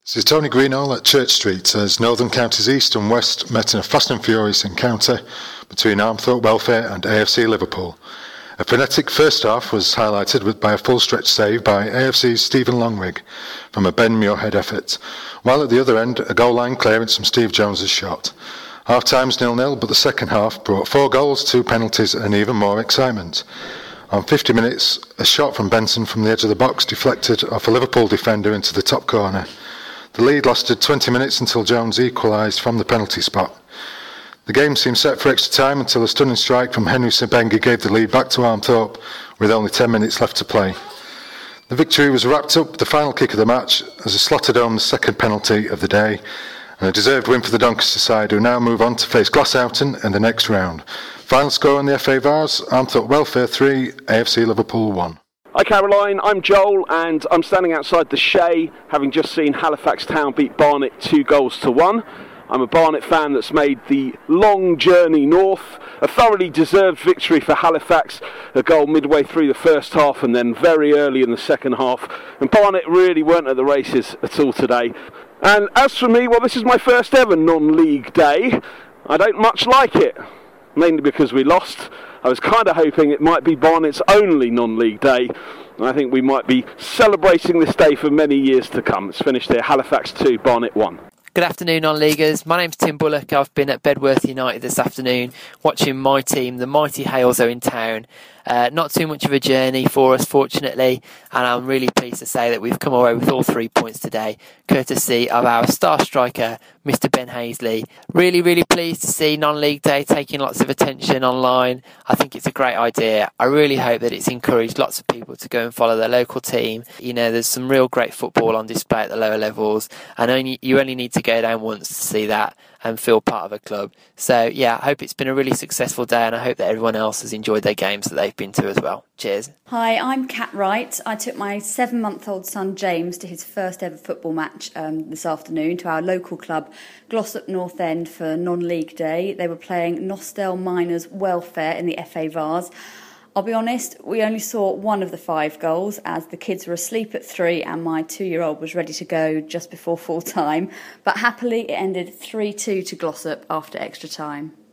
This is Tony Greenall at Church Street as Northern Counties East and West met in a fast and furious encounter between Armthorpe Welfare and AFC Liverpool. A frenetic first half was highlighted by a full stretch save by AFC's Stephen Longwig from a Ben Muirhead effort, while at the other end a goal line clearance from Steve Jones's shot. Half time's 0-0, but the second half brought 4 goals, 2 penalties and even more excitement. On 50 minutes, a shot from Benson from the edge of the box deflected off a Liverpool defender into the top corner. The lead lasted 20 minutes until Jones equalised from the penalty spot. The game seemed set for extra time until a stunning strike from Henry Sebengi gave the lead back to Armthorpe with only 10 minutes left to play. The victory was wrapped up with the final kick of the match as a slotted home the second penalty of the day, and a deserved win for the Doncaster side, who now move on to face Glasshoughton in the next round. Final score on the FA Vars, Armthorpe Welfare 3, AFC Liverpool 1. Hi Caroline, I'm Joel and I'm standing outside the Shay, having just seen Halifax Town beat Barnet 2-1. I'm a Barnet fan that's made the long journey north. A thoroughly deserved victory for Halifax, a goal midway through the first half and then very early in the second half. And Barnet really weren't at the races at all today. And as for me, well, this is my first ever non-league day. I don't much like it, mainly because we lost. I was kind of hoping it might be Barnet's only non-league day. And I think we might be celebrating this day for many years to come. It's finished here, Halifax 2, Barnet 1. Good afternoon, non-leaguers. My name's Tim Bullock. I've been at Bedworth United this afternoon watching my team, the mighty Hales, are in town. Not too much of a journey for us, fortunately, and I'm really pleased to say that we've come away with all 3 points today, courtesy of our star striker, Mr. Ben Hazley. Really, really pleased to see non-league day taking lots of attention online. I think it's a great idea. I really hope that it's encouraged lots of people to go and follow their local team. You know, there's some real great football on display at the lower levels, and you only need to go down once to see that and feel part of a club. So yeah, I hope it's been a really successful day, and I hope that everyone else has enjoyed their games that they've been to as well. Cheers. Hi, I'm Kat Wright. I took my 7-month-old son James to his first ever football match this afternoon to our local club, Glossop North End, for non-league day. They were playing Nostell Miners Welfare in the FA Vars. I'll be honest, we only saw one of the 5 goals as the kids were asleep at 3 and my 2-year-old was ready to go just before full time. But happily it ended 3-2 to Glossop after extra time.